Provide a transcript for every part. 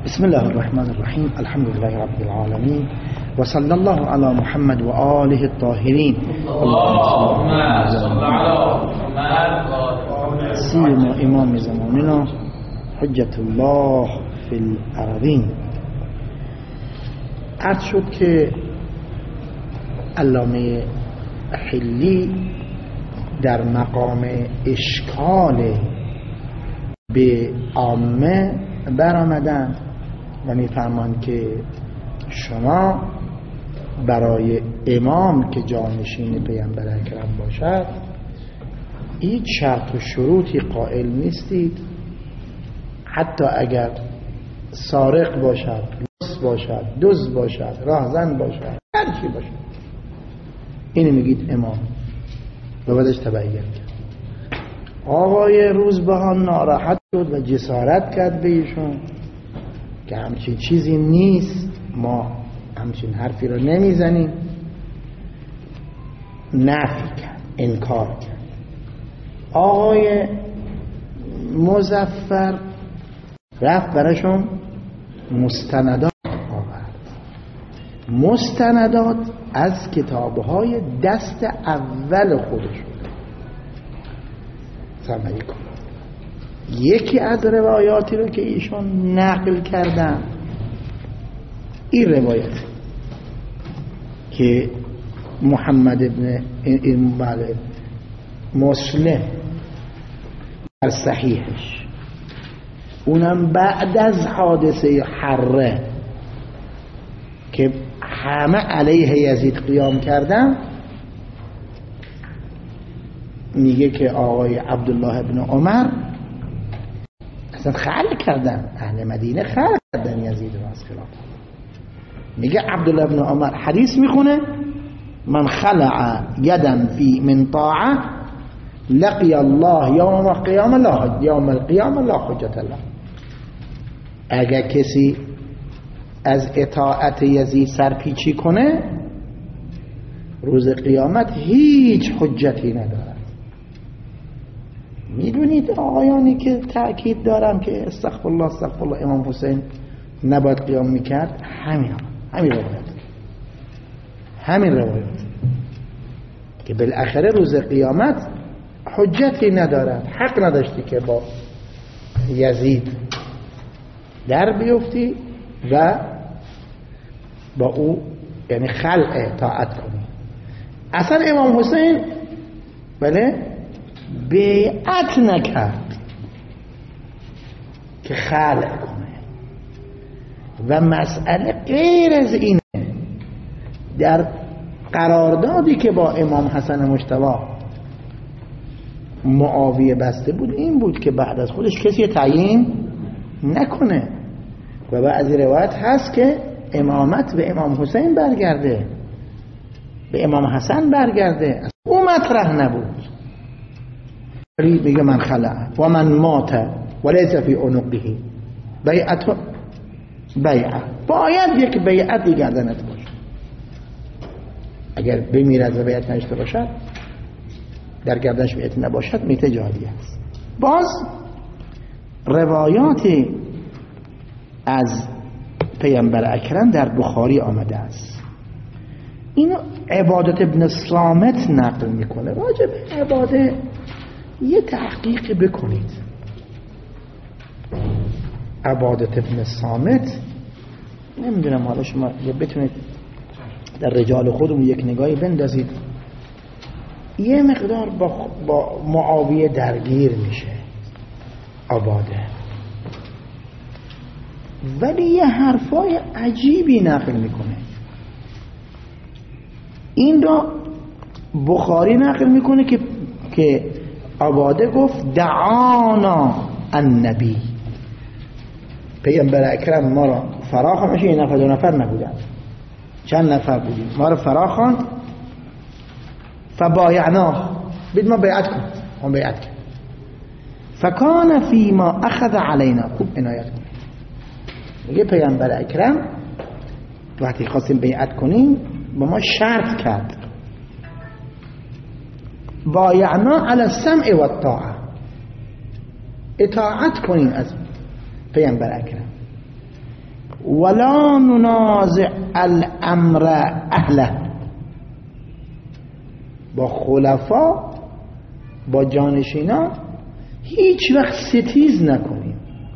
بسم الله الرحمن الرحیم. الحمد لله رب العالمین و صلی الله علی محمد و آله الطاهرین. اللهم صل علی محمد سیما امام زماننا حجت الله فی الارضین. عرض شد که علامه حلی در مقام اشکال به عامه برآمدند و میفرمایند که شما برای امام که جانشین پیامبر اکرم باشد هیچ شرط و شروطی قائل نیستید، حتی اگر سارق باشد، لص باشد، دزد باشد، راهزن باشد، هر چی باشد. اینو میگید امام و بعدش تبعیت کرد. آقای روزبهان ناراحت شد و جسارت کرد به ایشون که همچین چیزی نیست، ما همچین حرفی رو نمیزنیم. نفی کرد، انکار کرد. آقای مظفر رفت براشون مستندات آورد، مستندات از کتابهای دست اول خودشون. سمعی کن یکی از روایاتی رو که ایشون نقل کردن، این روایت که محمد ابن مسلم در صحیحش، اونم بعد از حادثه حره که همه علیه یزید قیام کردن، میگه که آقای عبدالله ابن عمر اصلا خلع کردن، اهل مدینه خلع کردن یزید رو از خلافت. میگه عبدالله ابن عمر حدیث میخونه: من خلع یدن فی من طاعه لقی الله یوم القیامه لا حجت له. اگر کسی از اطاعت یزید سرپیچی کنه روز قیامت هیچ حجتی نداره. میدونید آقایانی که تأکید دارم که استغفر الله امام حسین نباید قیام میکرد، همین روایت که بالاخره روز قیامت حجتی ندارد، حق نداشتی که با یزید در بیفتی و با او یعنی خلع طاعت کنی. اصلا امام حسین بیعت نکرد که خلع کنه و مسئله غیر از اینه. در قراردادی که با امام حسن مجتبی معاویه بسته بود این بود که بعد از خودش کسی تعیین نکنه و بعضی روایت هست که امامت به امام حسین برگرده، به امام حسن برگرده. او مطرح نبود. میگه من خلع و من مات وليس في عنقه بیعت، باید یک بیعتی گردنت باشه. اگر بمیرد و بیعت نشته باشد، در گردنش بیعت نباشد، میت جهادی است. باز روایاتی از پیامبر اکرم در بخاری آمده است. اینو عبادت ابن صامت نقل میکنه. واجب عبادت یه تحقیق بکنید. عبادت ابن صامت، نمیدونم حالا شما بتونید در رجال خودمون یک نگاهی بندازید. یه مقدار با معاویه درگیر میشه عباده، ولی یه حرفای عجیبی نقل میکنه. این را بخاری نقل میکنه که عباده گفت دعانا النبی، پیامبر اکرم ما را فراخوان. میشه یه نفر دو نفر نبودن، چند نفر بودیم، ما را فراخوان. فبایعنا، بید ما بیعت کن، هم بیعت کن. فکان فی ما اخذ علینا، خوب عنایت کن. میگه پیامبر اکرم وقتی خواستیم بیعت کنیم با ما شرط کرد: بایعنا علی السمع و الطاعه، اطاعت کنیم از پیامبر اکرم. ولا ننازع الامر اهله، با خلفا با جانشینا هیچ وقت ستیز نکنیم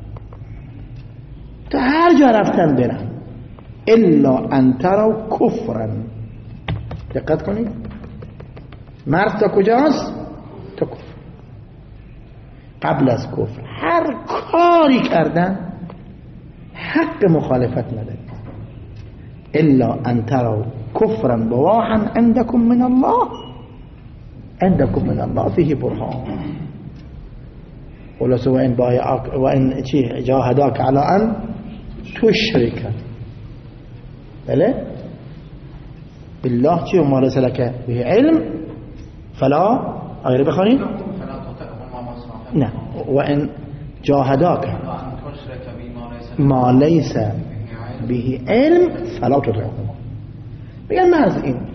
تا هر جا رفتن برن، الا ان تروا کفرا. دقت کنید، مرد تا کجاست؟ تا کفر. قبل از کفر هر کاری کردن حق مخالفت ندارید. الا ان تروا کفرا بواحا عندكم من الله، عندكم من الله فيه برهان. خلاص وان جاهداك على ان تشرك بله بالله چی ما ليس لك به علم فلا غير بخونید نه وان جاهداك ما ليس به علم فلا تطعهما. بگن من از این،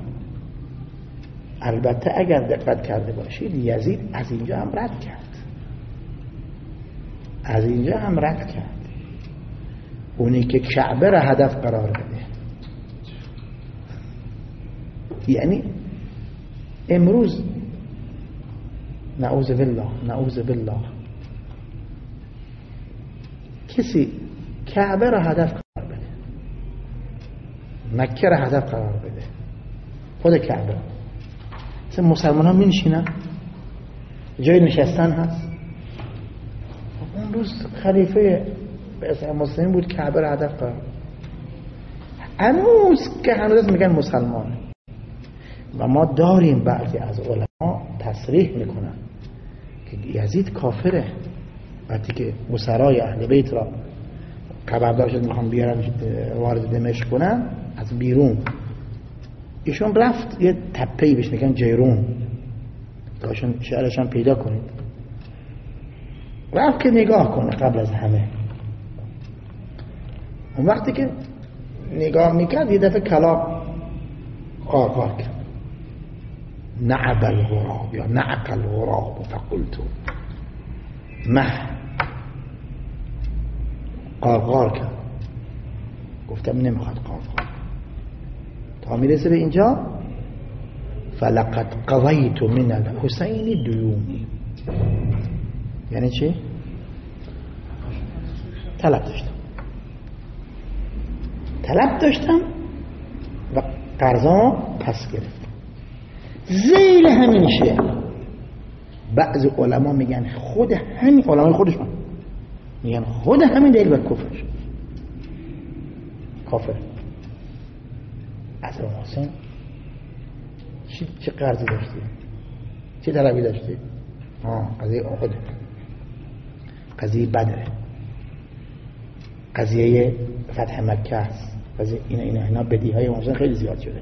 البته اگر دقت کرده باشید یزید از اینجا هم رد کرد، از اینجا هم رد کرد. اونی که کعبه را هدف قرار بده، یعنی امروز نعوذ بالله کسی کعبه را هدف قرار بده، مکه را هدف قرار بده، خود کعبه، مثل مسلمان ها می نشینن جای نشستن هست. اون روز خلیفه به اسم مسلمین بود، کعبه را هدف قرار، هنوز که هنوز میگن مسلمانه. و ما داریم بعضی از علما تصریح میکنن که یزید کافره. وقتی که اسرای اهل بیت را خبردار شد میخوان بیارن وارد دمشق کنن از بیرون، ایشون رفت یه تپه‌ای بهش میگن جیرون، داشون شعرش هم پیدا کنید، رفت که نگاه کنه قبل از همه. اون وقتی که نگاه میکرد یه دفعه کلاغ قارقار کرد، نعب الغراب یا نعق الغراب فقلت مه، قارقار کرد. گفتم نمیخواد قارقار. تا میرسه به اینجا فلقد قضیت من الحسین دیونی، یعنی چی؟ طلب داشتم و قرضا پس گرفتم. زیل همین شعر بعضی علما میگن خود همین علمای خودشون میگن خود همین دلیل به کفرش کافر. از حسین چه قرضی داشتی؟ چه طلبی داشتی؟ قضیه احد، قضیه بدر، قضیه فتح مکه است، قضیه اینا بدیهای حسین خیلی زیاد شده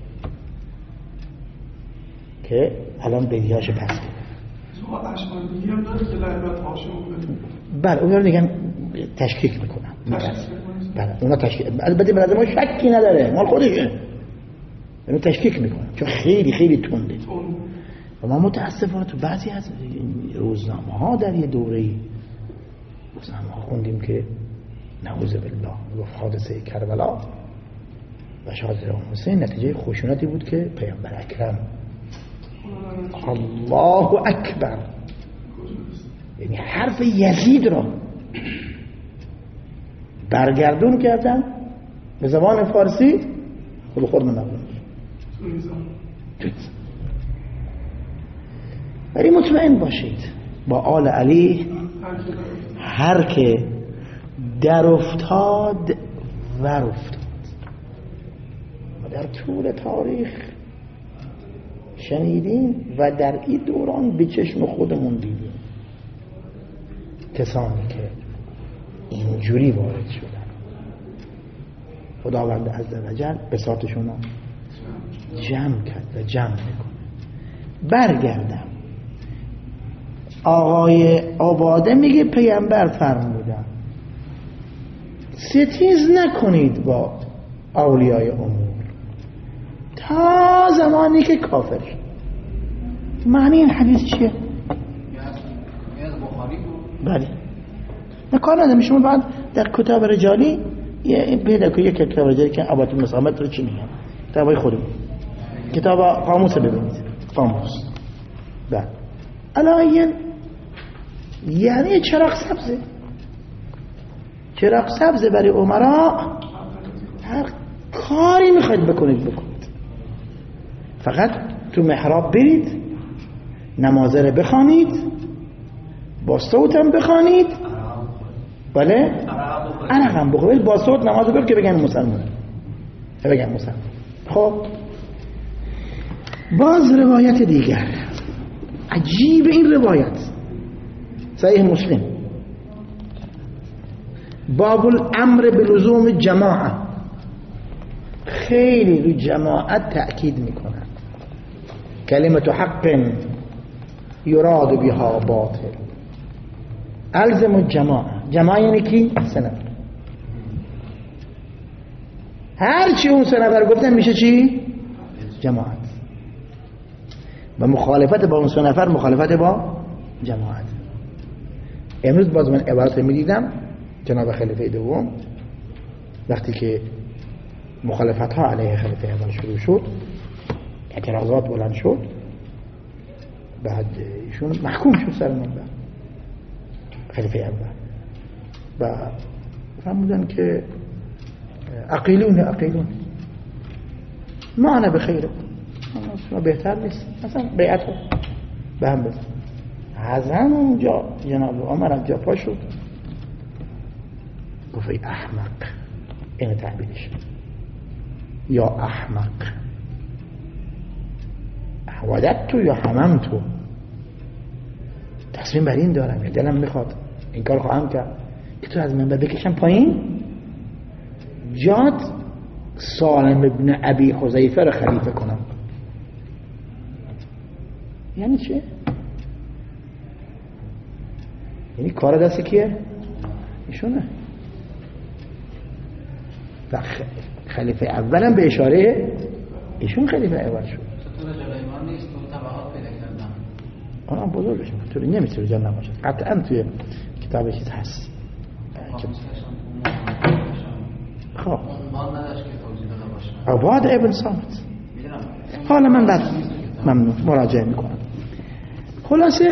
که الان بدیهاش پس کرده. اشماندگی هم داره که لعبت هاشم بله اونا رو دیگه تشکیک میکنن. بله اونا تشکیک، البته به نظر ما شکی نداره مال خودشه، اینو تشکیک میکنن چون خیلی خیلی تنده. و ما متاسفانه تو بعضی از روزنامه ها در یه دوره‌ای روزنامه ها خوندیم که نعوذ بالله گفت حادثه کربلا و شهادت حسین نتیجه خشونتی بود که پیامبر اکرم الله اکبر، یعنی حرف یزید را برگردون کردن به زبان فارسی خود من نبود. ولی مطمئن باشید با آل علی هر که در افتاد ور افتاد. و در طول تاریخ شنیدیم و در این دوران به چشم خودمون دیدیم کسانی که اینجوری وارد شدن. خداوند عزوجل بساطشون رو جمع کرد و جمع میکنه. برگردم آقای عباده میگه پیامبر فرمودن ستیز نکنید با اولیای امور تا زمانی که کافر شد. معنی این حدیث چیه؟ بله نه کار ندارم، شما بعد در کتاب رجالی یه پیدا که یک کتاب جایی که عبادت مسامت رو چی میگن کتابای خودم کتاب قاموس ببینید قاموس بعد الان یعنی چراغ سبزه چراغ سبزه برای امرا هر کاری میخواید بکنید فقط تو محراب برید نماز رو بخوانید با صوتم بخوانید بله عرقم بخوانید با صوت نماز بخوانید که بگن مسلمان خب باز روایت دیگر عجیب این روایت صحیح مسلم باب الامر بلزوم جماعه خیلی رو جماعت تأکید میکنن کلمت حق یراد بها باطل الزم الجماعه یعنی کی؟ سه نفر هر چی اون سه نفر گفتن میشه چی؟ جماعت و مخالفت با اون سه نفر مخالفت با جماعت. امروز باز من عبارت میدیدم جناب خلیفه دوم وقتی که مخالفت ها علیه خلیفه اول شروع شد اعتراضات بلند شد بعد ایشون محکوم شد سر منبر خلیفه اول و فرمودن که عقیلون ما انا بخیر ما بهتر نیست مثلا بیعت به هم بزن از همونجا جناب عمر از جا پا شد گفت ای احمق این تعبیرش یا احمق وددت یا حممت تصمیم بر این دارم یا دلم میخواد این کار خواهم کرد که تو از منبر بکشم پایین جاد سالم ابن ابی حذیفه رو خلیفه کنم. یعنی چه؟ یعنی کار دست کیه؟ ایشونه. و خلیفه اولم به اشاره ایشون خلیفه اول شد. تو جلوی ما نیست تو تبعات پیدا کردن. آن بزرگش طوری نمیتونه جا نباشه. قطعا توی کتاب چیز هست. خب عنوان نداشت که توضیح داده باشه. عباد ابن صامت. حالا من بعد ممنون مراجعه میکنم. خلاصه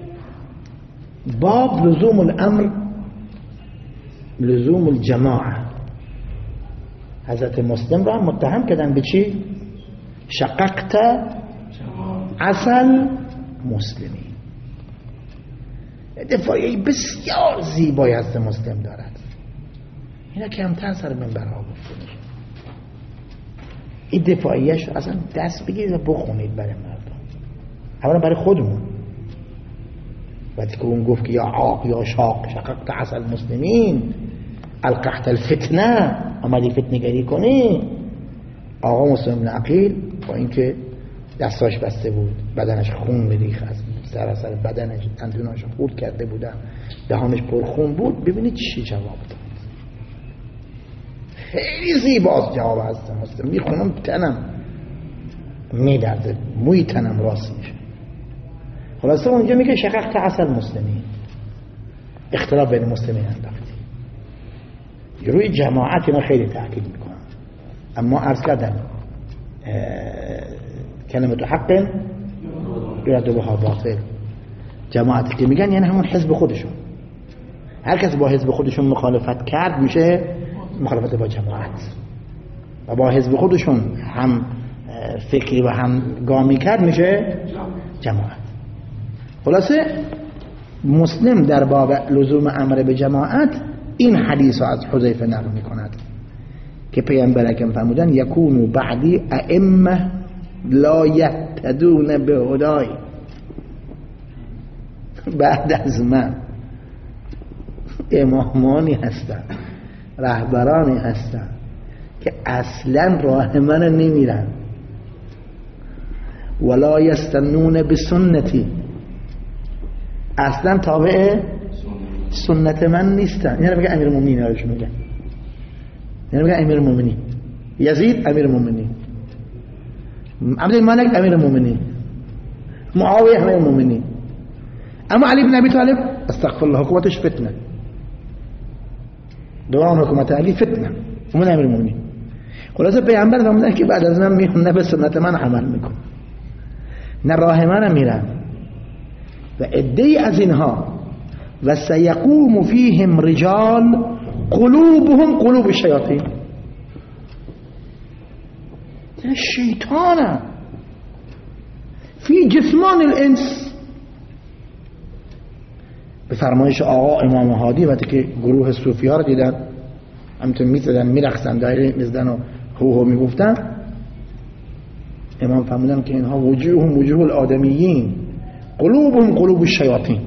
باب لزوم الامر لزوم الجماعه حضرت مسلم را متهم کردن به چی؟ شققت عسل مسلمی. دفاعی بسیار زیبایی حضرت مسلم دارد. اینا کمتر سر منبرها گفته میشه. این دفاعیش اصلا دست بگیرید و بخونید برای مردم. اولا برای خودمون. وقتی که اون گفت که یا عاق یا شاق شققت عسل مسلمین القحت الفتنه آمدی فتنه گری کنی. آقا مسلم بن عقیل با اینکه دستاش بسته بود بدنش خون میریخت از سر بدنش دندوناش خورد کرده بودن دهانش پر خون بود. ببینید چی جواب داد. خیلی زیباست جواب هست مسلم. میخونم تنم میدرده موی تنم راست میشه. خلاصه اونجا میگه شققت عسل مسلمین اختلاف بین مسلمین انداختی. روی جماعت اینا خیلی تاکید میکنم اما عرض کردم کلمت حق یراد بها باطل. جماعتی که میگن یعنی همون حزب خودشون. هر کس با حزب خودشون مخالفت کرد میشه مخالفت با جماعت و با حزب خودشون هم فکری و هم گامی کرد میشه جماعت. خلاصه مسلم در باب لزوم امر به جماعت این حدیث از حذیفه نقل میکند که پیامبر اکرم فرمودن یکونو بعدی ائمه لا یهتدون بهدای. بعد از من امامانی هستن رهبرانی هستن که اصلا راه من نمیرن ولا یستنون بسنتی اصلا تابع سنت من نیستن. یعنی میگه امیر المؤمنین هاش میگه یعنی میگه امیر المؤمنین یزید امیر المؤمنین عبدالملک امیر المؤمنین معاویه امیر المؤمنین اما علی بن ابی طالب استغفر الله قوتش فتنه دوران حکومت علی فتنه من امیر المؤمنین. خلاصه پیامبر فرمودن که بعد از من میام نه به سنت من عمل میکنم نه راه من میرم و عده‌ای از اینها و سیقوم فیهم رجال قلوبهم قلوب الشیاطین، شیطانه فی جسمان الانس. به فرمایش آقا امام هادی وقتی که گروه صوفی ها رو دیدن همینطور میزدن میرقصن دایره میزدن و هو میگفتن، امام فرمودن که اینها وجوههم وجوه الآدمیین قلوبهم قلوب الشیاطین.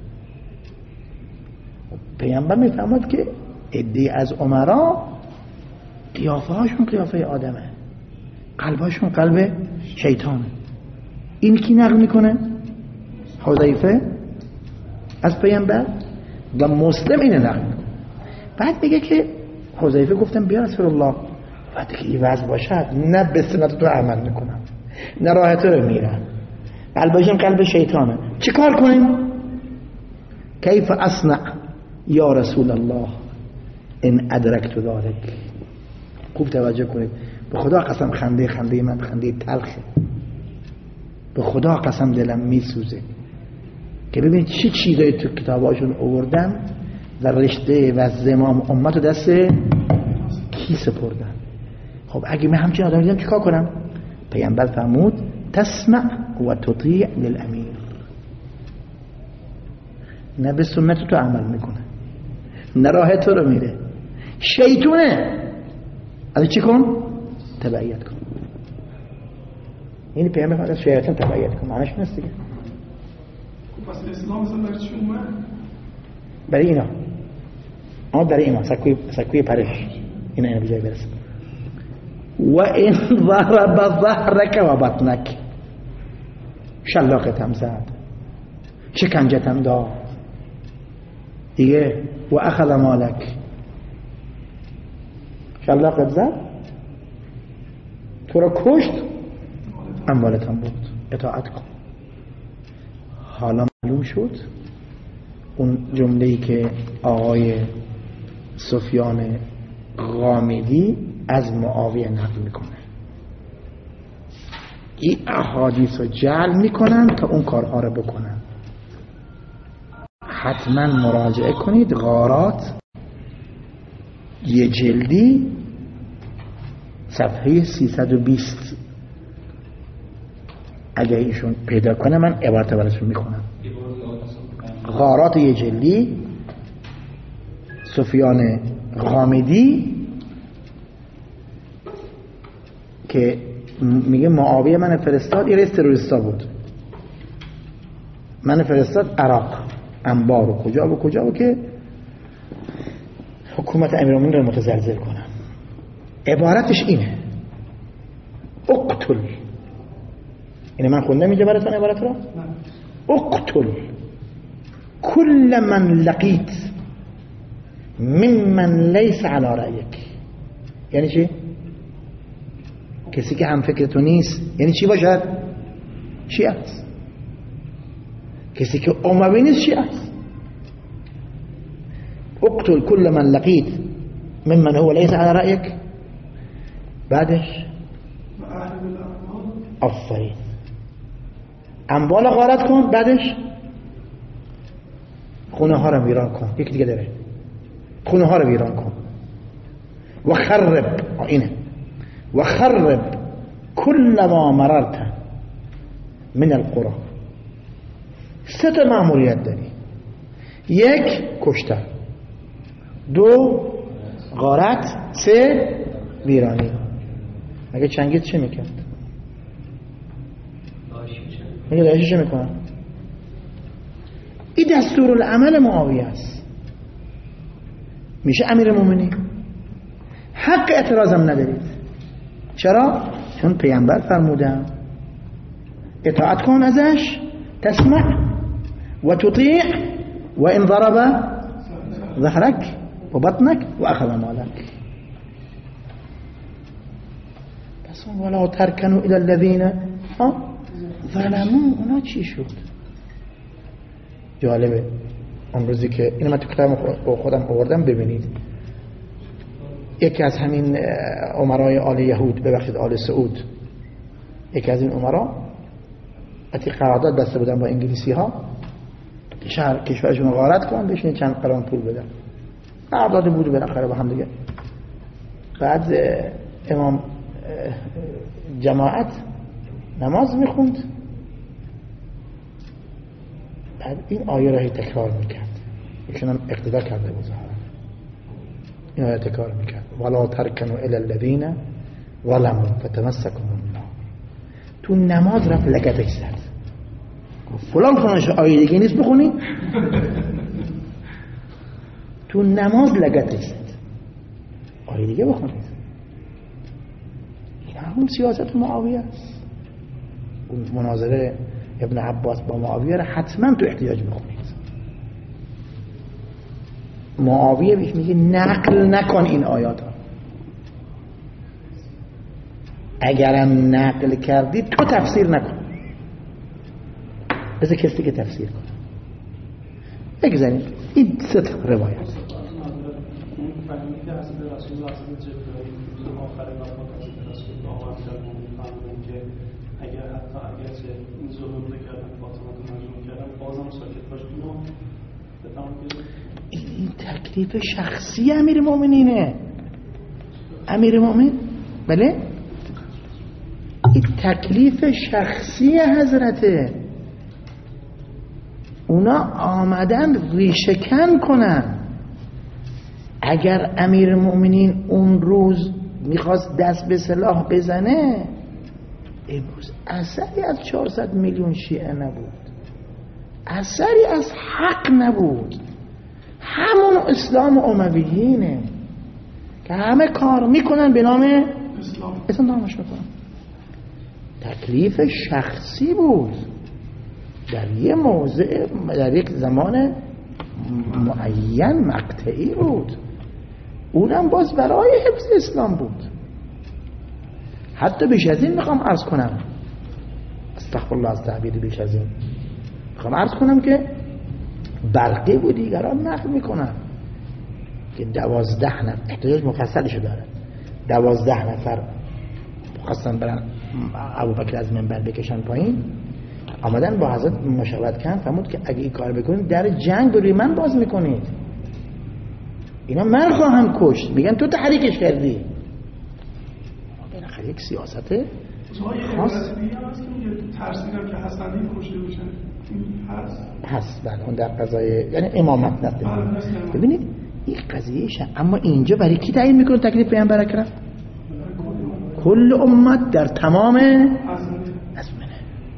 پیامبر میفرماد که عده‌ای از امرا قیافه هاشون قیافه آدمه، قلباشون قلب شیطانه. این کی نقل میکنه؟ حذیفه از پیامبر و مسلم اینو نقل میکنه. بعد میگه که حذیفه گفتم بیا رسول الله وقتی که این وضع باشد نه به سنت تو عمل میکنم نه راه تو رو میرم، قلبشم قلب شیطانه، چه کار کنیم؟ کیف اصنع یا رسول الله ان ادرکت ذلک. خوب توجه کنید، به خدا قسم خنده من خنده تلخه، به خدا قسم دلم میسوزه که ببینید چه چیزایی تو کتاباشون آوردن و رشته و زمام امت رو دست کی سپردن. خب اگه من همچین آدم دیدم چیکار کنم؟ پیامبر فرمود تسمع و تطیع للامیر، نه به سنت تو عمل میکنه نه راه تو رو میره، شیطونه، از چی کن؟ تبعیت کن. یعنی پیامبر فرمود از شیطان تبعیت کن، معنیش نیست دیگه. پس اسلام مثلا برای چی اومد؟ برای اینا برای اینا سکوی پرش اینا به جای برسه. و این ضرب ظهرک و بطنک، شلاقتم زد، شکنجتم داد دیگه، و اخذ مالک، شلاقت زد تو را کشت، اموالتم بود، اطاعت کن. حالا معلوم شد اون جمله‌ای که آقای سفیان غامدی از معاویه نقل میکنه، این احادیث رو جعل میکنن تا اون کارها رو بکنن. حتما مراجعه کنید غارات یه جلدی صفحه 320 اگه ایشون پیدا کنه من عبارت براتون میخونم. غارات یه جلدی سفیان غامدی که میگه معاویه من فرستاد، یه رئیس تروریستا بود، من فرستاد عراق انبار و کجا و که حکومت امیرالمومنین رو متزلزل کنم. عبارتش اینه اقتل، اینه من خوندم اینجا براتون عبارت رو، اقتل كل من لقيت ممن ليس على رأيك. یعنی چی؟ کسی که هم فکر تو نیست. یعنی چی باشد؟ شیعه است. کسی که اموی نیست شیعه است. اقتل كل من لقيت ممن هو ليس على رأيك. بعدش آفرین اموال غارت کن، بعدش خونه ها رو ویران کن. یکی دیگه داره خونه ها رو ویران کن. و خرب، اینه و خرب كل ما مررت من القرى. سه تا مأموریت داری، یک کشتن، دو غارت، سه ویرانی. مگه چنگیز چه میکرد؟ مگه داشتی چه میکنن؟ این دستور العمل معاویه است. میشه امیر مومنین، حق اعتراضم ندارید. چرا؟ چون پیامبر فرمودن اطاعت کن ازش، تسمع و تطیع و ان ضرب ظهرک و بطنک و اخذ مالک. پس ولا ترکنوا الى الذين ظلموا. اونا چی شد؟ جالبه اون روزی که اینو من تو کتاب خودم آوردم ببینید. یکی از همین امرای آل یهود، ببخشید آل سعود، یکی از این امرا وقتی قرارداد بسته بودن با انگلیسی ها کشورشون رو غارت کن بهشون چند قران پول بدن، قرارداد بود بالاخره با هم دیگه. بعد امام جماعت نماز میخوند، بعد این آیه را تکرار میکرد، ایشون هم اقتدا کرده بود این آیه تکرار میکرد ولا ترکنوا الی الذین ظلموا فتمسکهم النار. تو نماز رفت لگدش زد، گفت فلان آیه دیگه نیست بخونی. تو نماز لگدش زد، آیه دیگه بخونید. این هم سیاست معاویه است. اون مناظره ابن عباس با معاویه را حتما تو احتیاج بخونید. معاویه بهش میگه نقل نکن این آیات ها، اگرم نقل کردی تو تفسیر نکن، بذار کسی که تفسیر کن. بگذارید این سه روایت این تکلیف شخصی امیر مومنینه. امیر مومن بله این تکلیف شخصی حضرته. اونا آمدن ریشه‌کن کنن. اگر امیر مومنین اون روز میخواست دست به سلاح بزنه، امروز اثری از 400 میلیون شیعه نبود، اثری از حق نبود. همون اسلام امویینه که همه کار میکنن به نام اسلام نامش میکنن. تکلیف شخصی بود در یه موضع، در یک زمان معین مقطعی بود، اونم باز برای حفظ اسلام بود. حتی بیش از این میخوام عرض کنم، استغفرالله از تعبیر بیش از این میخوام عرض کنم که برقی و دیگران نقل میکنن که 12 نفر احتجاج مفصلشو داره، 12 نفر خواستن برن ابوبکر از منبر بکشن پایین، آمدن با حضرت مشاورت کردن، فرمود که اگه این کار بکنید در جنگ روی من باز میکنید، اینا من خواهم کشت. میگن تو تحریکش کردی. بالاخره یک سیاست خاص ترسیدم که حسنی کشته بشن هست. بله اون در قضای یعنی امامت نست. ببینید این قضیه شه، اما اینجا برای کی تعیین میکنه تکلیف پیامبر اکرم؟ کل امت در تمام ازمنه.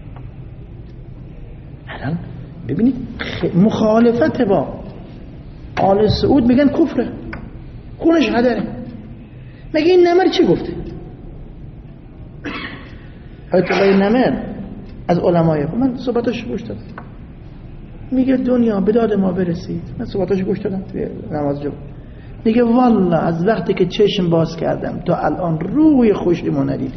الان ببینید مخالفت با آل سعود میگن کفره، خونش هدره. مگه این نمر چی گفته؟ حضرت آقای نمر از علمای من صحبتاش گوش دادم، میگه دنیا به داد ما برسید. من صحبتاش گوش دادم توی نماز جمعه. میگه والله از وقتی که چشم باز کردم تا الان روی خوشی ما ندیدیم،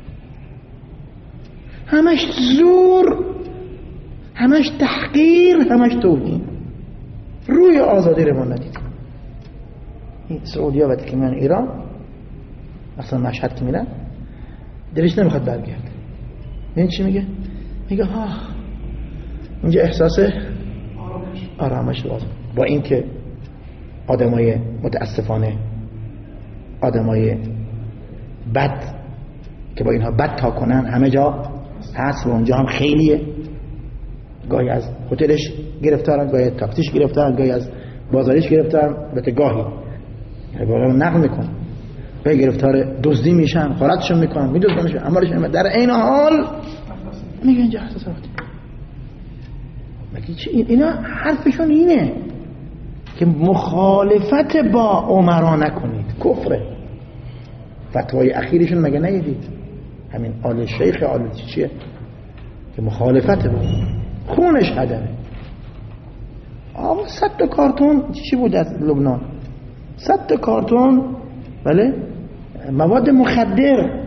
همش زور، همش تحقیر، همش توهین، روی آزادی رو ما ندیدیم. این سعودی ها وقتی که میان ایران اصلا مشهد که میرن دلش نمیخواد برگرد. این چی میگه؟ میگه ها اونجا احساس آرامش باز. با این که آدمای متاسفانه آدمای بد که با اینها بد تا کنن همه جا هست و اونجا هم خیلیه. گاهی از هتلش گرفتارن، گاهی تاکسیش گرفتارن، گاهی از بازاریش گرفتارن، البته گاهی بالا نقل میکنن، گاهی گرفتار دزدی میشن، خالتشون میکنن، میدوزنشون، اموالشون. در این حال میگه اینجا احساساتی. مگه چی؟ اینا حرفشون اینه که مخالفت با عمرا نکنید، کفره. فتوای اخیرشون مگه ندیدید؟ همین آل شیخ آل چیه که مخالفت با خونش هدره. آقا 100 تا کارتون چی بود از لبنان؟ 100 تا کارتون بله مواد مخدر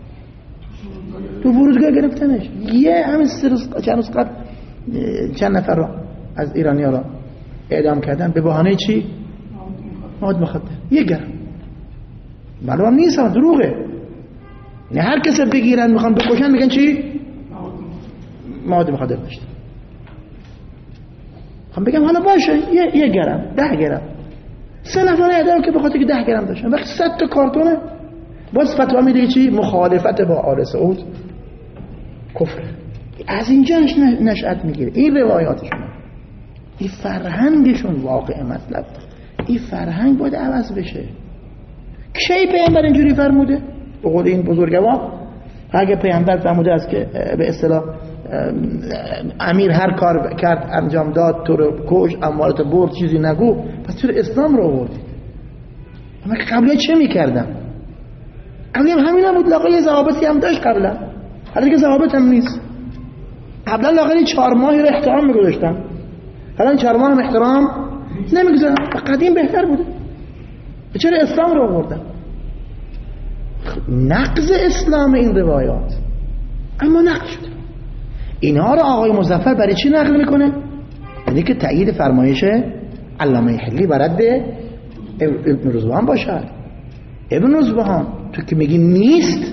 تو فرودگاه گرفتنش. یه همین چند روز قبل چند نفر رو از ایرانی‌ها رو اعدام کردن به بهانه چی؟ مواد مخدر. 1 گرم معلوم نیست، دروغه. نه هر کس بگیرن میخوان بکشن میگن چی؟ مواد مخدر داشته. خب بگم حالا باشه یه گرم 10 گرم 3 نفر اعدام که بخاطر که 10 گرم داشتن، وقتی 100 تا کارتونه باز فتوا میده چی؟ مخالفت با آل سعود کفر. از اینجا نشأت میگیره این روایاتشون، این فرهنگشون واقع مطلب. این فرهنگ باید عوض بشه. کی پیامبر اینجوری فرموده؟ به قول این بزرگوار اگه پیامبر فرموده است که به اصطلاح امیر هر کار کرد انجام داد تو رو کش اموالت برد چیزی نگو، پس چرا اسلام رو آوردید؟ اما قبلا چه میکردم؟ قبلا همین هم بود، لاغر یه ضوابطی هم داشت قبلا، حالا که ضوابط هم نیست. قبلا لاغر 4 ماهی رو احترام میگذاشتم، حالا 4 ماه هم احترام نمیگذارم. قدیم بهتر بوده، چرا اسلام رو آوردم؟ نقض اسلام این روایات، اما نقض شده. اینها رو آقای مظفر برای چی نقل میکنه؟ یعنی که تأیید فرمایش علامه حلی بر رد ابن رضوان باشد. ابن رضوان تو که میگی نیست،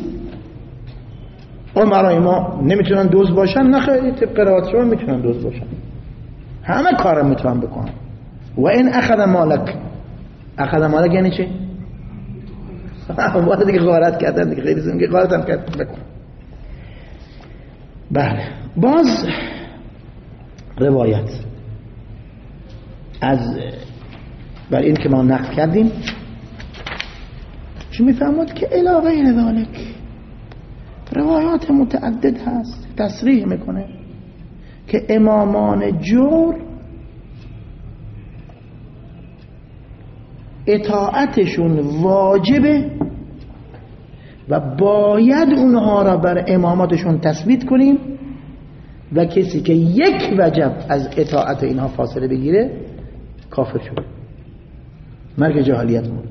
عمرای ما نمیتونن دوز باشن، نه خیلی طبق روایت شما میتونن دوز باشن، همه کارم میتونن بکنن. و این اخذ مالک یعنی چی؟ وقتی دیگه غارت کردن دیگه خیلی زمین که غارت هم کردن بکن. بله، باز روایت از بر این که ما نقل کردیم چون میفهمد که علاوه ذالک روایات متعدد هست تصریح میکنه که امامان جور اطاعتشون واجبه و باید اونها را بر اماماتشون تثبیت کنیم و کسی که یک وجب از اطاعت اینها فاصله بگیره کافر شده، مرگ جاهلیت مورده.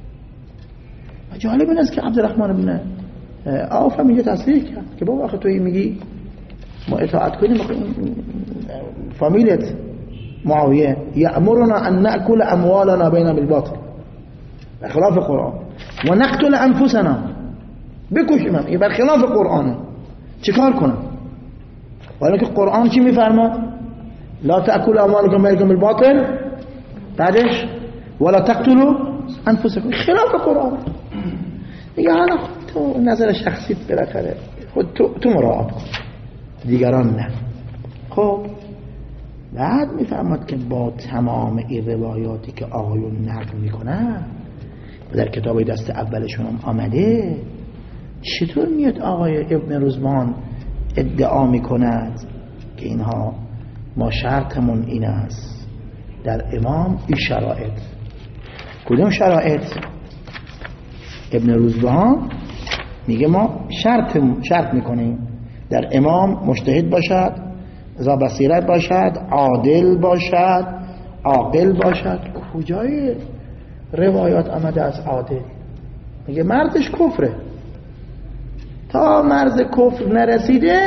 و جالب این است که عبدالرحمن بن عوف هم اینجا تصریح کرد که بابا آخه توی میگی ما اطاعت کنیم، فامیلت معاویه یأمرنا ان نأکل اموالنا بین بالباطل خلاف قرآن و نقتل انفسنا، بکشیم هم این بر خلاف قرآنه، چیکار کنم؟ ولی که قرآن چی میفرماد؟ لا تأکل اموالکم بینکم بالباطل، بعدش ولا تقتلوا انفسکم، خلاف قرآن. دیگه حالا تو نظر شخصیت بالاخره خود تو مراعات کن، دیگران نه. خب بعد میفهمد که با تمام این روایاتی که آقایون نقل میکنن و در کتاب دست اولشون هم آمده، چطور میاد آقای ابن رضوان ادعا میکند که اینها ما شرطمون این است در امام این شرایط؟ کدوم شرایط؟ ابن رضوان میگه ما شرط میکنیم در امام مجتهد باشد، ذا بصیرت باشد، عادل باشد، عاقل باشد. کجای روایات آمده از عادل؟ میگه مردش کفره، تا مرز کفر نرسیده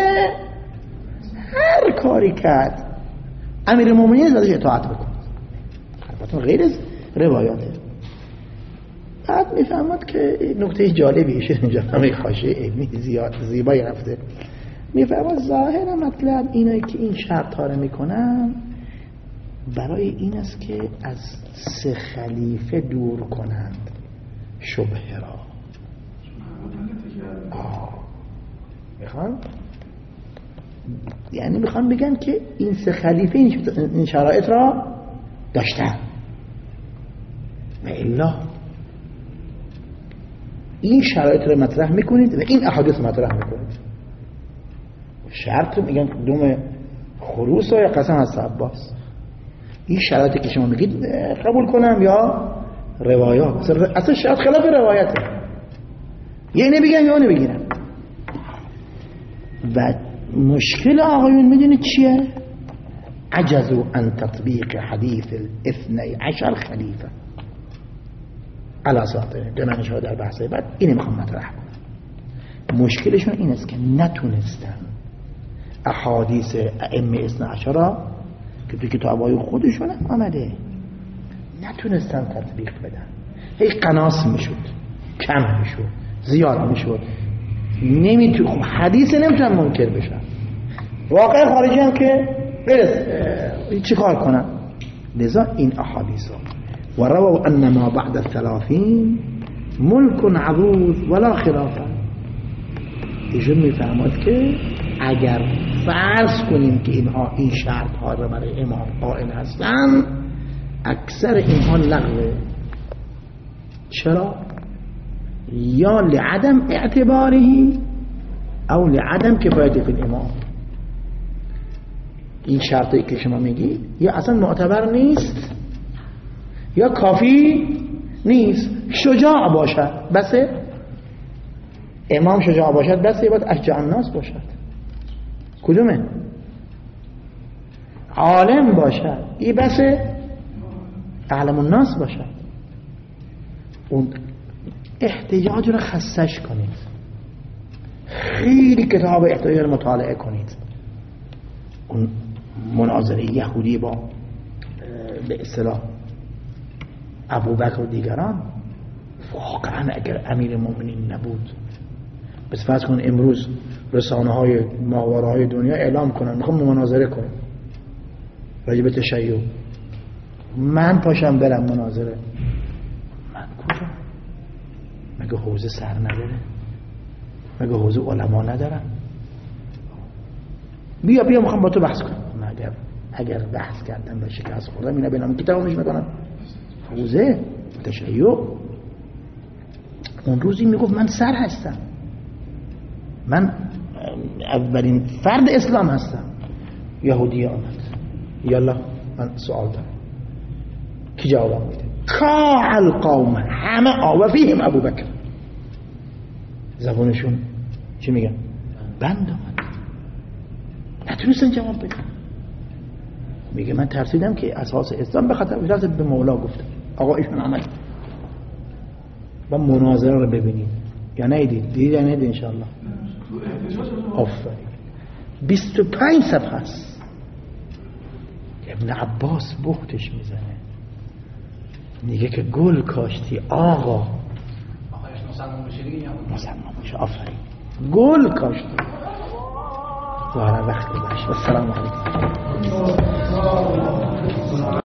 هر کاری کرد امیر مومنین ازش اطاعت بکن. البته غیر از روایاته. بعد میفهمد که نکته جالبی ایشه اینجا همه خاشیه علمی زیبایی رفته. میفهمد ظاهر مطلب اینه که این شرط ها رو میکنن برای این است که از 3 خلیفه دور کنند شبهه را. میخوان بگن که این 3 خلیفه این شرایط را داشتن و الا این شرایط را مطرح میکنید و این احادیث مطرح میکنید. شرط میگن دوم خروس یا قسم از عباس، این شرایطی که شما میگید قبول کنم یا روایات؟ اصلا شرط خلاف روایته، یه نمیگن یا نمیگیرن. و مشکل آقایون میدونید چیه؟ عجزوا عن تطبیق حدیث 12 خلیفه علی ساطره که من شما در بحث بعد اینو میخوام مطرح کنم. مشکلشون این است که نتونستن احادیث ائمه 12 را که تو کتابای خودشون آمده نتونستن تطبیق بدن، هی قناص میشد. کم میشد زیاد میشد. خب حدیث نمیتونن منکر بشن، واقع خارجی هم که چی کار کنن؟ لذا این احادیث و رووا انما بعد الثلاثین ملک عروض ولا خلافه. ایشون میفهمد که اگر فرض کنیم که اینها این شرط ها رو برای امام قائل هستن، اکثر اینها لغوه. چرا؟ یا لعدم اعتباره او لعدم کفایت فی الامام. این شرطی که شما میگی یا اصلا معتبر نیست یا کافی نیست. شجاع باشد بسه، امام شجاع باشد بسه، باید اشجاع الناس باشد. کدومه؟ عالم باشد ای بسه، اعلم الناس باشد. اون احتجاج رو خستش کنید، خیلی کتاب احتجاج رو مطالعه کنید. اون مناظره یهودی با به اصطلاح ابوبکر و دیگران، واقعا اگر امیر مومنین نبود، بس فرض کن امروز رسانه های ماهواره دنیا اعلام کنن میخوام مناظره کنم راجع به تشیع، من پاشم برم مناظره، من کجا؟ مگه حوزه سر نداره؟ مگه حوزه علما ندارن؟ بیا میخوام با تو بحث کنم. اگر بحث کردن و شکست خوردم اینا بینام کتابش میکنم حوزه تشیع. اون روزی میگفت من سر هستم، من اولین فرد اسلام هستم. یهودی آمد، یالا من سوال دارم، کی جواب میده؟ کاع القوم، همه و فیهم ابوبکر. زبانشون چی میگن؟ بند آمد، نتونستن جواب بدن. میگه من ترسیدم که اساس اسلام به خاطر اجازه به مولا گفتم. آقا ایشون عمل با مناظره رو ببینید یا ندید؟ دیدید یا ندید؟ انشاءالله آفرین. 25 صفحه است. ابن عباس بهتش میزنه، میگه که گل کاشتی آقا. آقایش مسلمان بشه دیگه، مسلمان بشه. آفرین، گل کاشتی. ظاهرا وقت گذشت. السلام علیکم.